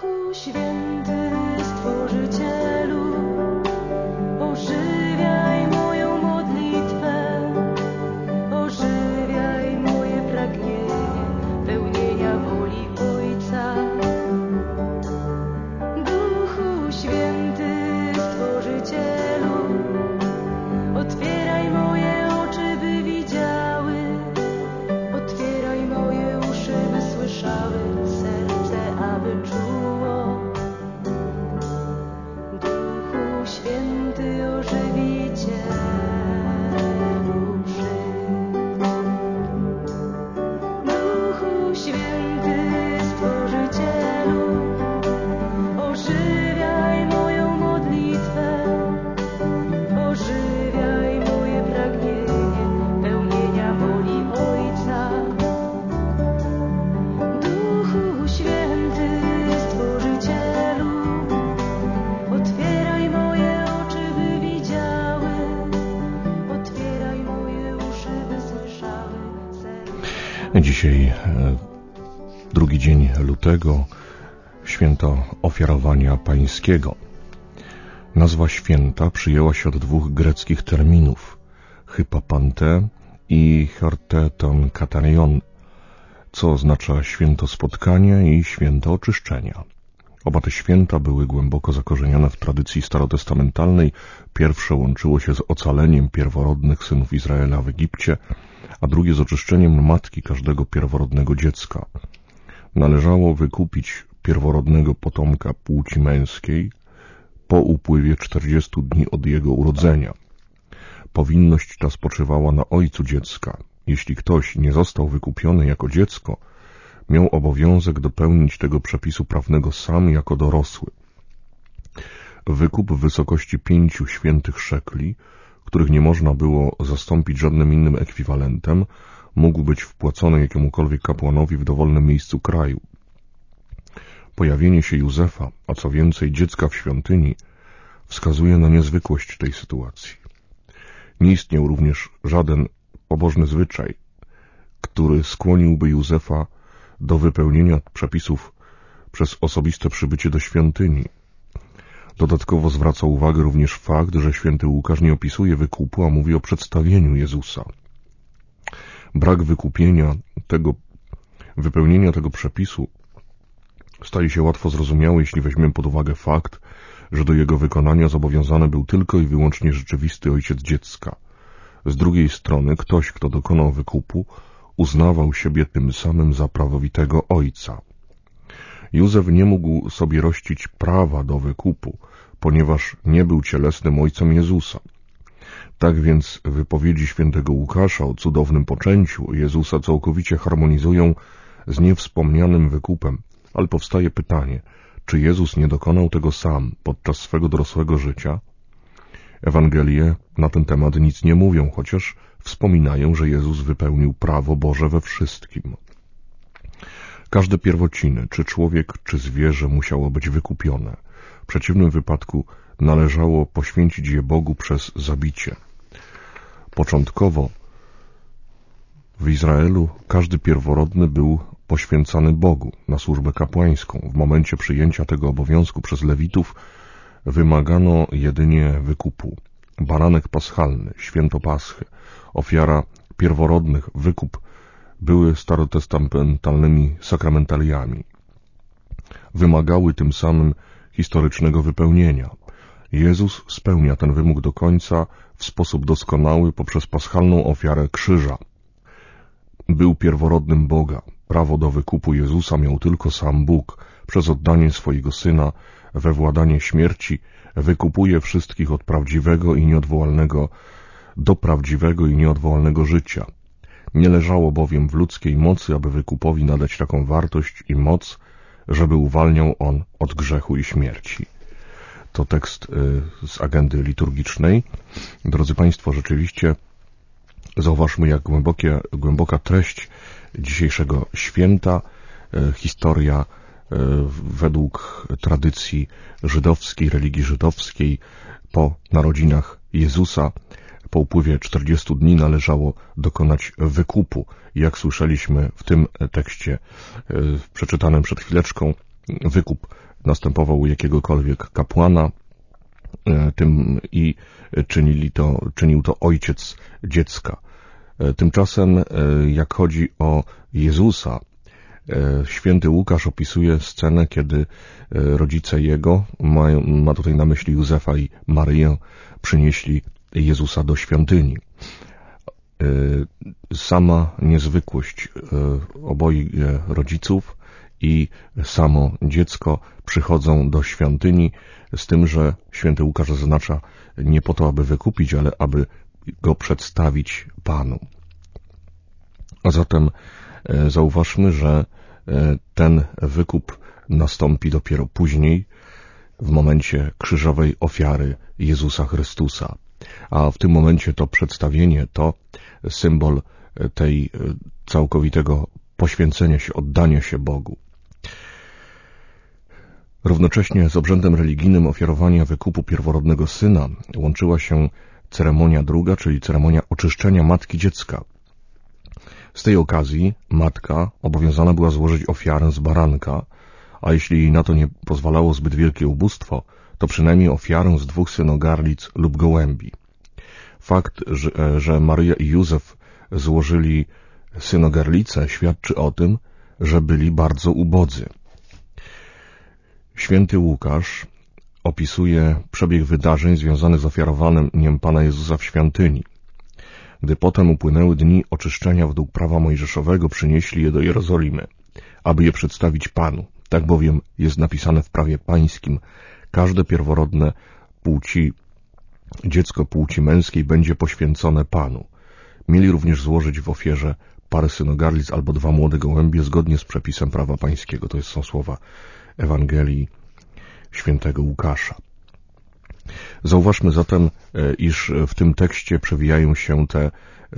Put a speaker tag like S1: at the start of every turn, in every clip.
S1: Dzisiaj drugi dzień lutego, święto ofiarowania pańskiego. Nazwa święta przyjęła się od dwóch greckich terminów, hypapante i horteton katarion, co oznacza święto spotkania i święto oczyszczenia. Oba te święta były głęboko zakorzenione w tradycji starotestamentalnej. Pierwsze łączyło się z ocaleniem pierworodnych synów Izraela w Egipcie, a drugie z oczyszczeniem matki każdego pierworodnego dziecka. Należało wykupić pierworodnego potomka płci męskiej po upływie 40 dni od jego urodzenia. Powinność ta spoczywała na ojcu dziecka. Jeśli ktoś nie został wykupiony jako dziecko, miał obowiązek dopełnić tego przepisu prawnego sam jako dorosły. Wykup w wysokości 5 świętych szekli, których nie można było zastąpić żadnym innym ekwiwalentem, mógł być wpłacony jakiemukolwiek kapłanowi w dowolnym miejscu kraju. Pojawienie się Józefa, a co więcej dziecka w świątyni, wskazuje na niezwykłość tej sytuacji. Nie istniał również żaden pobożny zwyczaj, który skłoniłby Józefa do wypełnienia przepisów przez osobiste przybycie do świątyni. Dodatkowo zwraca uwagę również fakt, że święty Łukasz nie opisuje wykupu, a mówi o przedstawieniu Jezusa. Brak wypełnienia tego przepisu staje się łatwo zrozumiały, jeśli weźmiemy pod uwagę fakt, że do jego wykonania zobowiązany był tylko i wyłącznie rzeczywisty ojciec dziecka. Z drugiej strony ktoś, kto dokonał wykupu, uznawał siebie tym samym za prawowitego ojca. Józef nie mógł sobie rościć prawa do wykupu, ponieważ nie był cielesnym ojcem Jezusa. Tak więc wypowiedzi świętego Łukasza o cudownym poczęciu Jezusa całkowicie harmonizują z niewspomnianym wykupem, ale powstaje pytanie, czy Jezus nie dokonał tego sam podczas swego dorosłego życia? Ewangelie na ten temat nic nie mówią, chociaż wspominają, że Jezus wypełnił prawo Boże we wszystkim. Każde pierwociny, czy człowiek, czy zwierzę musiało być wykupione. W przeciwnym wypadku należało poświęcić je Bogu przez zabicie. Początkowo w Izraelu każdy pierworodny był poświęcany Bogu na służbę kapłańską. W momencie przyjęcia tego obowiązku przez Lewitów wymagano jedynie wykupu. Baranek paschalny, święto Paschy, ofiara pierworodnych, wykup były starotestamentalnymi sakramentaliami. Wymagały tym samym historycznego wypełnienia. Jezus spełnia ten wymóg do końca w sposób doskonały poprzez paschalną ofiarę krzyża. Był pierworodnym Boga. Prawo do wykupu Jezusa miał tylko sam Bóg. Przez oddanie swojego Syna we władanie śmierci wykupuje wszystkich od prawdziwego i nieodwołalnego do prawdziwego i nieodwołalnego życia. Nie leżało bowiem w ludzkiej mocy, aby wykupowi nadać taką wartość i moc, żeby uwalniał on od grzechu i śmierci. To tekst z agendy liturgicznej. Drodzy Państwo, rzeczywiście zauważmy, jak głęboka treść dzisiejszego święta, historia według tradycji żydowskiej, religii żydowskiej. Po narodzinach Jezusa, po upływie 40 dni należało dokonać wykupu. Jak słyszeliśmy w tym tekście przeczytanym przed chwileczką, wykup następował u jakiegokolwiek kapłana, i czynił to ojciec dziecka. Tymczasem, jak chodzi o Jezusa, święty Łukasz opisuje scenę, kiedy rodzice jego, ma tutaj na myśli Józefa i Maryję, przynieśli Jezusa do świątyni. Sama niezwykłość oboje rodziców i samo dziecko przychodzą do świątyni, z tym, że święty Łukasz zaznacza nie po to, aby wykupić, ale aby go przedstawić Panu. A zatem zauważmy, że ten wykup nastąpi dopiero później, w momencie krzyżowej ofiary Jezusa Chrystusa. A w tym momencie to przedstawienie to symbol tej całkowitego poświęcenia się, oddania się Bogu. Równocześnie z obrzędem religijnym ofiarowania wykupu pierworodnego syna łączyła się ceremonia druga, czyli ceremonia oczyszczenia matki dziecka. Z tej okazji matka obowiązana była złożyć ofiarę z baranka, a jeśli jej na to nie pozwalało zbyt wielkie ubóstwo, to przynajmniej ofiarę z 2 synogarlic lub gołębi. Fakt, że Maryja i Józef złożyli synogarlice, świadczy o tym, że byli bardzo ubodzy. Święty Łukasz opisuje przebieg wydarzeń związanych z ofiarowaniem Pana Jezusa w świątyni. Gdy potem upłynęły dni oczyszczenia według prawa mojżeszowego, przynieśli je do Jerozolimy, aby je przedstawić Panu. Tak bowiem jest napisane w prawie pańskim: każde pierworodne dziecko płci męskiej będzie poświęcone Panu. Mieli również złożyć w ofierze parę synogarlic albo 2 młode gołębie zgodnie z przepisem prawa pańskiego. To są słowa Ewangelii świętego Łukasza. Zauważmy zatem, iż w tym tekście przewijają się te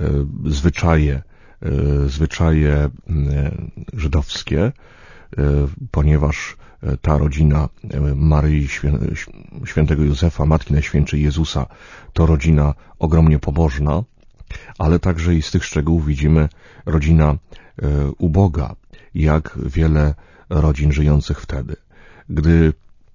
S1: zwyczaje żydowskie, ponieważ ta rodzina Maryi, świętego Józefa, Matki Najświętszej Jezusa, to rodzina ogromnie pobożna, ale także i z tych szczegółów widzimy rodzina uboga, jak wiele rodzin żyjących wtedy. Gdy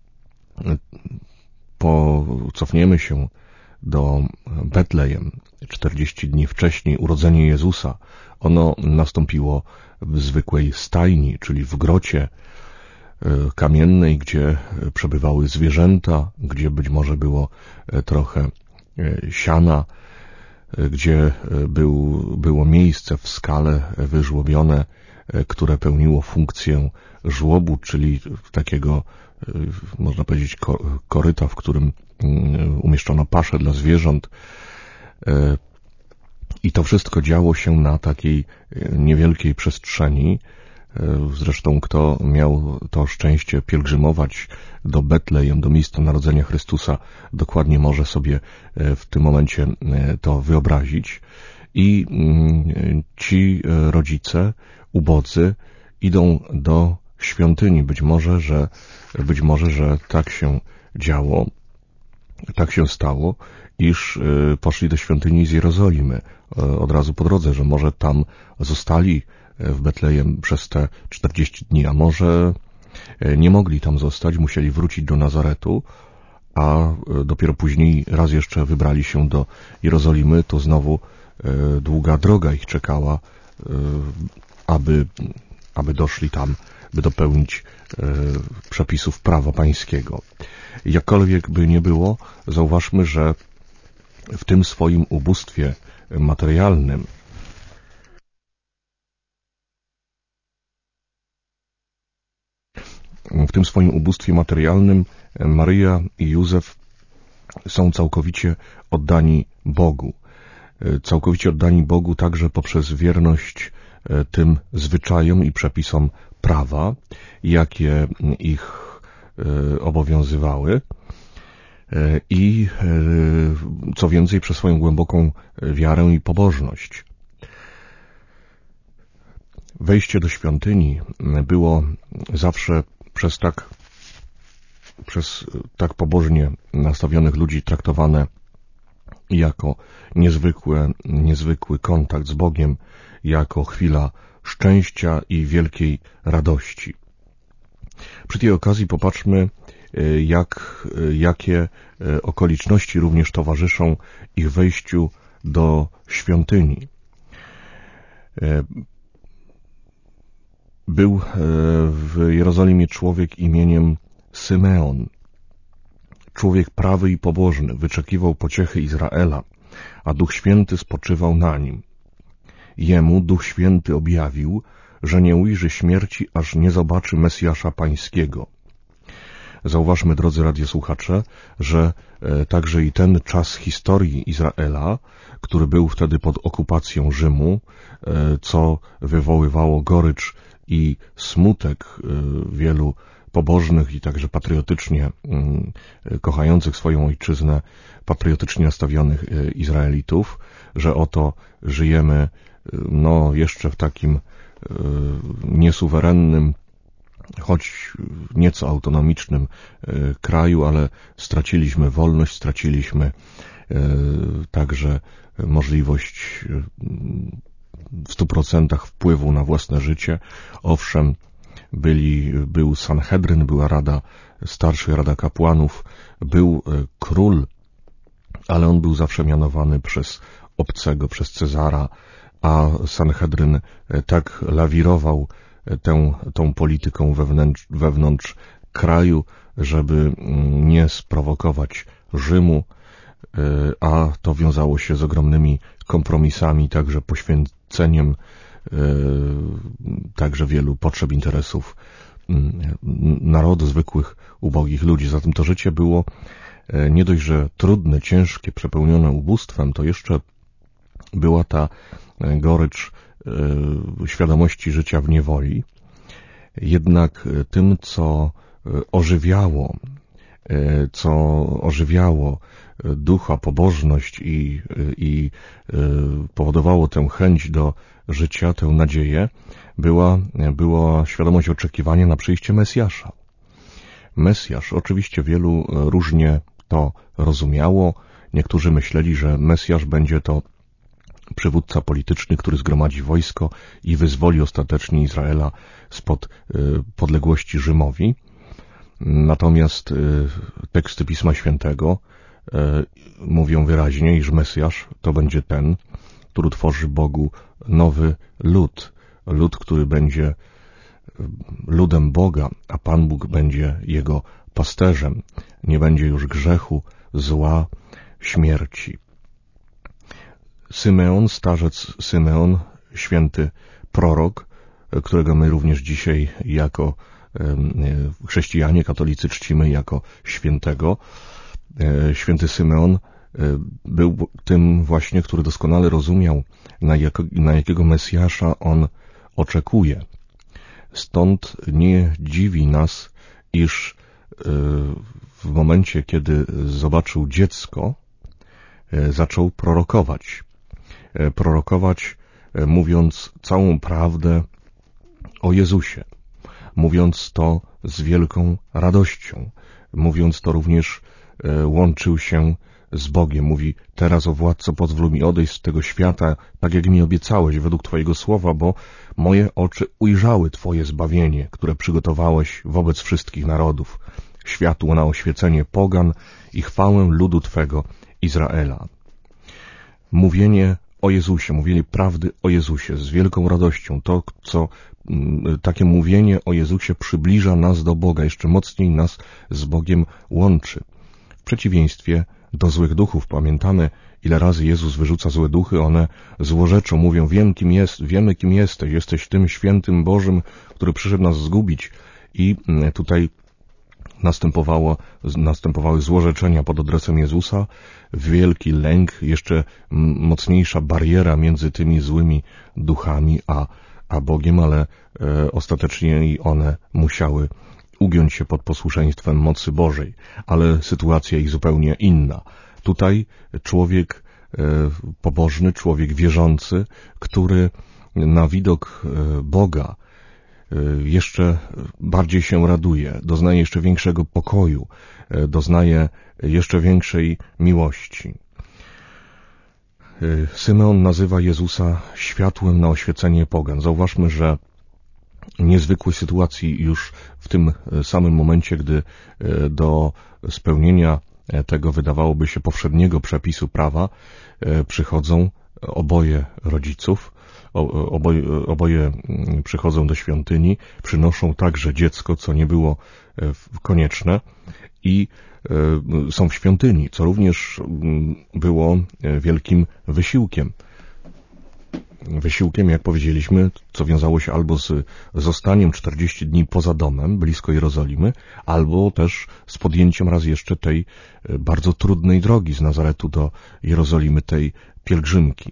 S1: cofniemy się do Betlejem 40 dni wcześniej, urodzenie Jezusa, ono nastąpiło w zwykłej stajni, czyli w grocie kamiennej, gdzie przebywały zwierzęta, gdzie być może było trochę siana, gdzie było miejsce w skale wyżłobione, które pełniło funkcję żłobu, czyli takiego, można powiedzieć, koryta, w którym umieszczono paszę dla zwierząt. I to wszystko działo się na takiej niewielkiej przestrzeni. Zresztą kto miał to szczęście pielgrzymować do Betlejem, do miejsca narodzenia Chrystusa, dokładnie może sobie w tym momencie to wyobrazić. I ci rodzice ubodzy idą do świątyni. Być może, że tak się działo, tak się stało, iż poszli do świątyni z Jerozolimy od razu po drodze, że może tam zostali w Betlejem przez te 40 dni, a może nie mogli tam zostać, musieli wrócić do Nazaretu, a dopiero później raz jeszcze wybrali się do Jerozolimy. To znowu długa droga ich czekała, aby doszli tam, by dopełnić przepisów prawa pańskiego. Jakkolwiek by nie było, zauważmy, że w tym swoim ubóstwie materialnym Maryja i Józef są całkowicie oddani Bogu. Całkowicie oddani Bogu także poprzez wierność tym zwyczajom i przepisom prawa, jakie ich obowiązywały, i co więcej, przez swoją głęboką wiarę i pobożność. Wejście do świątyni było zawsze przez tak pobożnie nastawionych ludzi traktowane jako niezwykły kontakt z Bogiem, jako chwila szczęścia i wielkiej radości. Przy tej okazji popatrzmy, jakie okoliczności również towarzyszą ich wejściu do świątyni. Był w Jerozolimie człowiek imieniem Symeon. Człowiek prawy i pobożny, wyczekiwał pociechy Izraela, a Duch Święty spoczywał na nim. Jemu Duch Święty objawił, że nie ujrzy śmierci, aż nie zobaczy Mesjasza Pańskiego. Zauważmy, drodzy radiosłuchacze, że także i ten czas historii Izraela, który był wtedy pod okupacją Rzymu, co wywoływało gorycz i smutek wielu pobożnych i także patriotycznie kochających swoją ojczyznę, patriotycznie nastawionych Izraelitów, że oto żyjemy jeszcze w takim niesuwerennym, choć nieco autonomicznym kraju, ale straciliśmy wolność, straciliśmy także możliwość w 100% wpływu na własne życie. Owszem, był Sanhedryn, była Rada Starszych, Rada Kapłanów, był król, ale on był zawsze mianowany przez obcego, przez Cezara, a Sanhedryn tak lawirował tą polityką wewnątrz kraju, żeby nie sprowokować Rzymu, a to wiązało się z ogromnymi kompromisami, także poświęceniem także wielu potrzeb, interesów narodu, zwykłych, ubogich ludzi. Zatem to życie było nie dość, że trudne, ciężkie, przepełnione ubóstwem, to jeszcze była ta gorycz świadomości życia w niewoli. Jednak tym, co ożywiało ducha, pobożność i powodowało tę chęć do życia, tę nadzieję, była świadomość oczekiwania na przyjście Mesjasza. Mesjasz, oczywiście wielu różnie to rozumiało. Niektórzy myśleli, że Mesjasz będzie to przywódca polityczny, który zgromadzi wojsko i wyzwoli ostatecznie Izraela spod podległości Rzymowi. Natomiast teksty Pisma Świętego mówią wyraźnie, iż Mesjasz to będzie ten, który tworzy Bogu nowy lud. Lud, który będzie ludem Boga, a Pan Bóg będzie jego pasterzem. Nie będzie już grzechu, zła, śmierci. Symeon, starzec Symeon, święty prorok, którego my również dzisiaj jako chrześcijanie, katolicy czcimy jako świętego. Święty Symeon był tym właśnie, który doskonale rozumiał, na jakiego Mesjasza on oczekuje. Stąd nie dziwi nas, iż w momencie, kiedy zobaczył dziecko, zaczął prorokować. Mówiąc całą prawdę o Jezusie. Mówiąc to z wielką radością. Mówiąc to również łączył się z Bogiem. Mówi: teraz, o Władco, pozwól mi odejść z tego świata, tak jak mi obiecałeś według Twojego słowa, bo moje oczy ujrzały Twoje zbawienie, które przygotowałeś wobec wszystkich narodów, światło na oświecenie pogan i chwałę ludu Twego Izraela. Mówienie o Jezusie, mówienie prawdy o Jezusie z wielką radością, takie mówienie o Jezusie przybliża nas do Boga, jeszcze mocniej nas z Bogiem łączy. W przeciwieństwie do złych duchów. Pamiętamy, ile razy Jezus wyrzuca złe duchy, one złorzeczą, mówią: wiemy kim jesteś tym świętym Bożym, który przyszedł nas zgubić. I tutaj następowały złorzeczenia pod adresem Jezusa, wielki lęk, jeszcze mocniejsza bariera między tymi złymi duchami a Bogiem, ale ostatecznie i one musiały ugiąć się pod posłuszeństwem mocy Bożej, ale sytuacja ich zupełnie inna. Tutaj człowiek pobożny, człowiek wierzący, który na widok Boga jeszcze bardziej się raduje, doznaje jeszcze większego pokoju, doznaje jeszcze większej miłości. Symeon nazywa Jezusa światłem na oświecenie pogan. Zauważmy, że niezwykłej sytuacji już w tym samym momencie, gdy do spełnienia tego wydawałoby się powszedniego przepisu prawa przychodzą oboje rodziców, oboje przychodzą do świątyni, przynoszą także dziecko, co nie było konieczne i są w świątyni, co również było wielkim wysiłkiem. Wysiłkiem, jak powiedzieliśmy, co wiązało się albo z zostaniem 40 dni poza domem, blisko Jerozolimy, albo też z podjęciem raz jeszcze tej bardzo trudnej drogi z Nazaretu do Jerozolimy, tej pielgrzymki.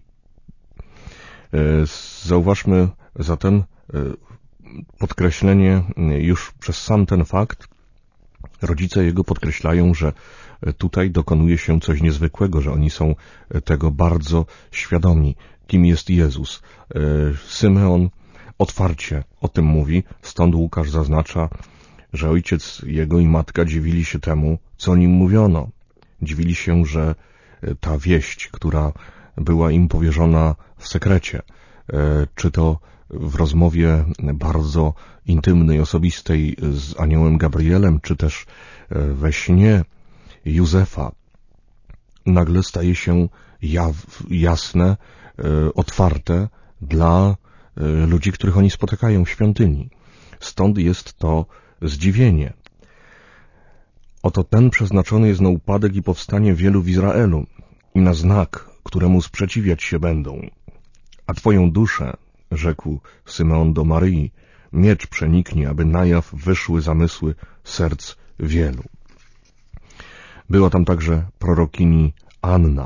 S1: Zauważmy zatem podkreślenie już przez sam ten fakt. Rodzice jego podkreślają, że tutaj dokonuje się coś niezwykłego, że oni są tego bardzo świadomi, kim jest Jezus. Symeon otwarcie o tym mówi, stąd Łukasz zaznacza, że ojciec jego i matka dziwili się temu, co o nim mówiono. Dziwili się, że ta wieść, która była im powierzona w sekrecie, czy to w rozmowie bardzo intymnej, osobistej z aniołem Gabrielem, czy też we śnie Józefa, nagle staje się jasne, otwarte dla ludzi, których oni spotykają w świątyni. Stąd jest to zdziwienie. Oto ten przeznaczony jest na upadek i powstanie wielu w Izraelu i na znak, któremu sprzeciwiać się będą. A twoją duszę, rzekł Symeon do Maryi, miecz przeniknie, aby na jaw wyszły zamysły serc wielu. Była tam także prorokini Anna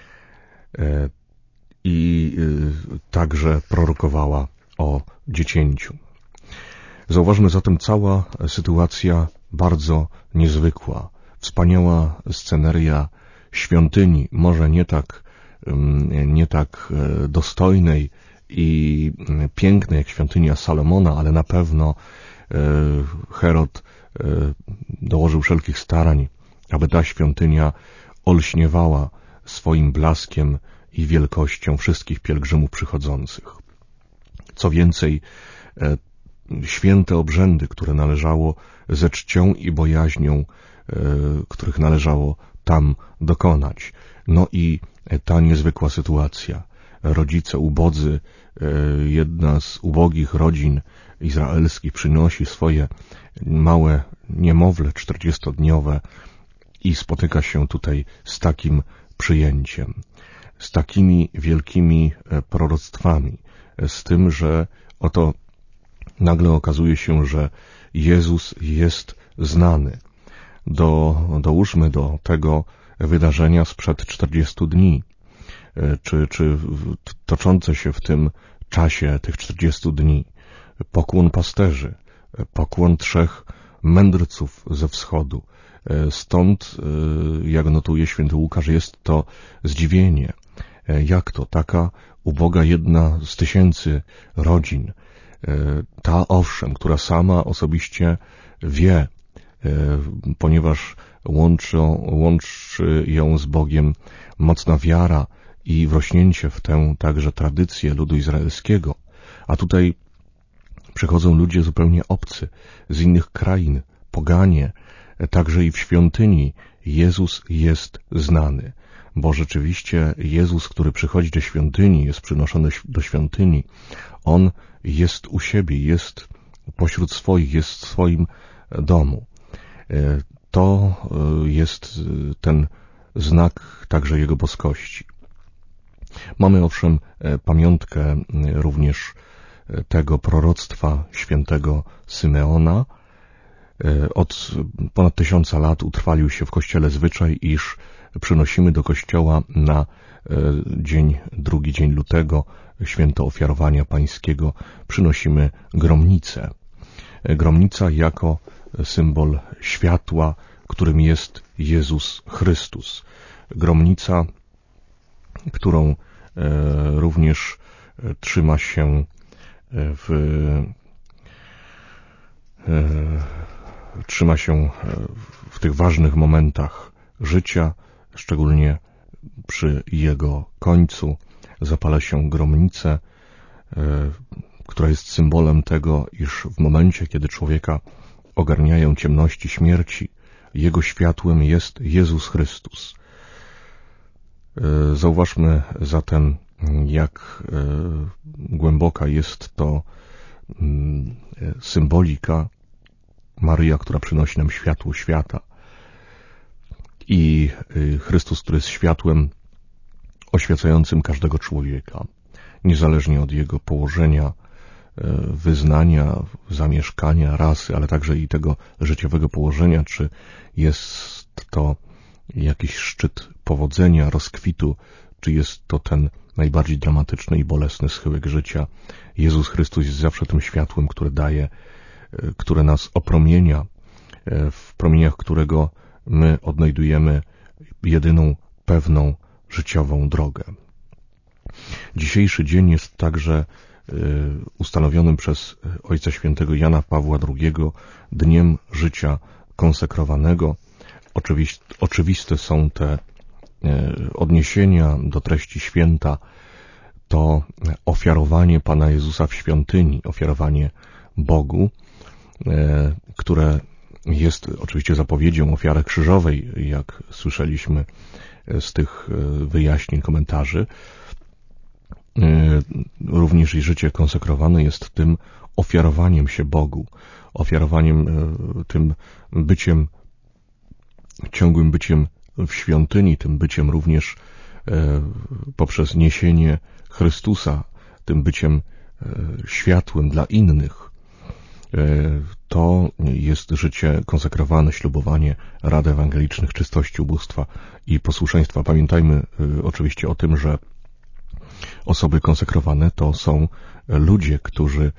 S1: i także prorokowała o dziecięciu. Zauważmy zatem cała sytuacja bardzo niezwykła. Wspaniała sceneria świątyni, może nie tak dostojnej i pięknej jak świątynia Salomona, ale na pewno Herod dołożył wszelkich starań, aby ta świątynia olśniewała swoim blaskiem i wielkością wszystkich pielgrzymów przychodzących. Co więcej, święte obrzędy, które należało ze czcią i bojaźnią, których należało tam dokonać. No i ta niezwykła sytuacja. Rodzice ubodzy, jedna z ubogich rodzin izraelskich przynosi swoje małe niemowlę 40-dniowe i spotyka się tutaj z takim przyjęciem, z takimi wielkimi proroctwami, z tym, że oto nagle okazuje się, że Jezus jest znany. Dołóżmy do tego wydarzenia sprzed 40 dni, czy toczące się w tym czasie tych 40 dni. Pokłon pasterzy, pokłon 3 mędrców ze wschodu. Stąd, jak notuje święty Łukasz, jest to zdziwienie. Jak to? Taka uboga jedna z 1000 rodzin, ta owszem, która sama osobiście wie, ponieważ łączy ją z Bogiem mocna wiara i wrośnięcie w tę także tradycję ludu izraelskiego. A tutaj przychodzą ludzie zupełnie obcy, z innych krain, poganie, także i w świątyni Jezus jest znany. Bo rzeczywiście Jezus, który przychodzi do świątyni, jest przynoszony do świątyni, On jest u siebie, jest pośród swoich, jest w swoim domu. To jest ten znak także Jego boskości. Mamy owszem pamiątkę również tego proroctwa świętego Symeona. Od ponad 1000 lat utrwalił się w Kościele zwyczaj, iż przynosimy do Kościoła na drugi dzień lutego, święto ofiarowania pańskiego, przynosimy gromnicę. Gromnica jako symbol światła, którym jest Jezus Chrystus. Gromnica, którą również trzyma się w tych ważnych momentach życia, szczególnie przy jego końcu. Zapala się gromnicę, która jest symbolem tego, iż w momencie, kiedy człowieka ogarniają ciemności śmierci, jego światłem jest Jezus Chrystus. Zauważmy zatem, jak głęboka jest to symbolika. Maryja, która przynosi nam światło świata, i Chrystus, który jest światłem oświecającym każdego człowieka, niezależnie od jego położenia, wyznania, zamieszkania, rasy, ale także i tego życiowego położenia, czy jest to jakiś szczyt powodzenia, rozkwitu, czy jest to ten najbardziej dramatyczny i bolesny schyłek życia. Jezus Chrystus jest zawsze tym światłem, które daje, które nas opromienia, w promieniach którego my odnajdujemy jedyną pewną życiową drogę. Dzisiejszy dzień jest także ustanowionym przez Ojca Świętego Jana Pawła II dniem życia konsekrowanego. Oczywiste są te odniesienia do treści święta, to ofiarowanie Pana Jezusa w świątyni, ofiarowanie Bogu, które jest oczywiście zapowiedzią ofiary krzyżowej, jak słyszeliśmy z tych wyjaśnień, komentarzy. Również i życie konsekrowane jest tym ofiarowaniem się Bogu, ofiarowaniem, tym byciem, ciągłym byciem w świątyni, tym byciem również poprzez niesienie Chrystusa, tym byciem światłem dla innych. To jest życie konsekrowane, ślubowanie rad ewangelicznych, czystości, ubóstwa i posłuszeństwa. Pamiętajmy oczywiście o tym, że osoby konsekrowane to są ludzie, którzy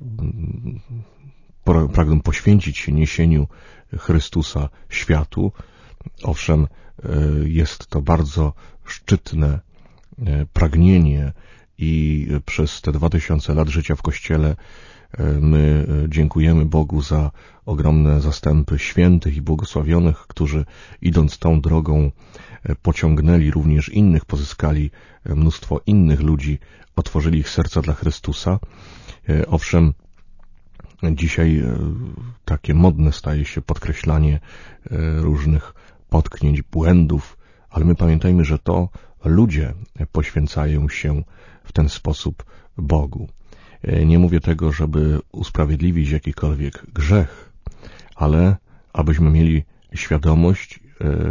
S1: pragną poświęcić się niesieniu Chrystusa światu. Owszem, jest to bardzo szczytne pragnienie i przez te 2000 lat życia w Kościele my dziękujemy Bogu za ogromne zastępy świętych i błogosławionych, którzy idąc tą drogą pociągnęli również innych, pozyskali mnóstwo innych ludzi, otworzyli ich serca dla Chrystusa. Owszem, dzisiaj takie modne staje się podkreślanie różnych potknięć, błędów, ale my pamiętajmy, że to ludzie poświęcają się w ten sposób Bogu. Nie mówię tego, żeby usprawiedliwić jakikolwiek grzech, ale abyśmy mieli świadomość,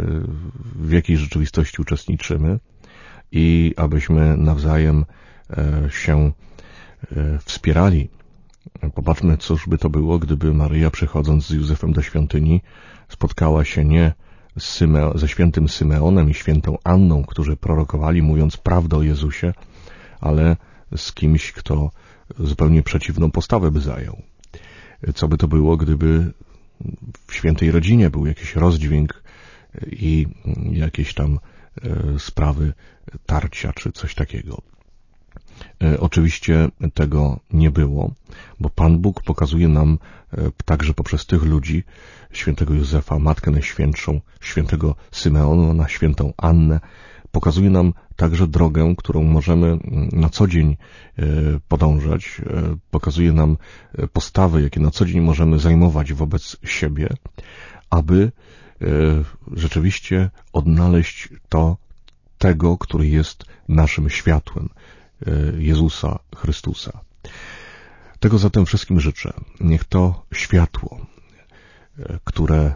S1: w jakiej rzeczywistości uczestniczymy i abyśmy nawzajem się wspierali. Popatrzmy, cóż by to było, gdyby Maryja, przychodząc z Józefem do świątyni, spotkała się nie ze świętym Symeonem i świętą Anną, którzy prorokowali, mówiąc prawdę o Jezusie, ale z kimś, kto zupełnie przeciwną postawę by zajął. Co by to było, gdyby w świętej rodzinie był jakiś rozdźwięk i jakieś tam sprawy tarcia czy coś takiego. Oczywiście tego nie było, bo Pan Bóg pokazuje nam także poprzez tych ludzi, świętego Józefa, Matkę Najświętszą, świętego Symeona, świętą Annę, pokazuje nam także drogę, którą możemy na co dzień podążać, pokazuje nam postawy, jakie na co dzień możemy zajmować wobec siebie, aby rzeczywiście odnaleźć tego, który jest naszym światłem, Jezusa Chrystusa. Tego zatem wszystkim życzę. Niech to światło, które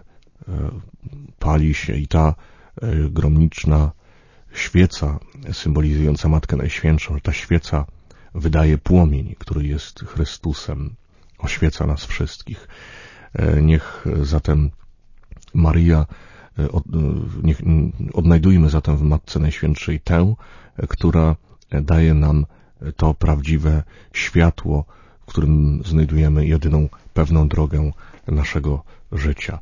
S1: pali się, i ta gromniczna świeca symbolizująca Matkę Najświętszą, że ta świeca wydaje płomień, który jest Chrystusem, oświeca nas wszystkich. Niech zatem Maryja, odnajdujmy zatem w Matce Najświętszej tę, która daje nam to prawdziwe światło, w którym znajdujemy jedyną pewną drogę naszego życia.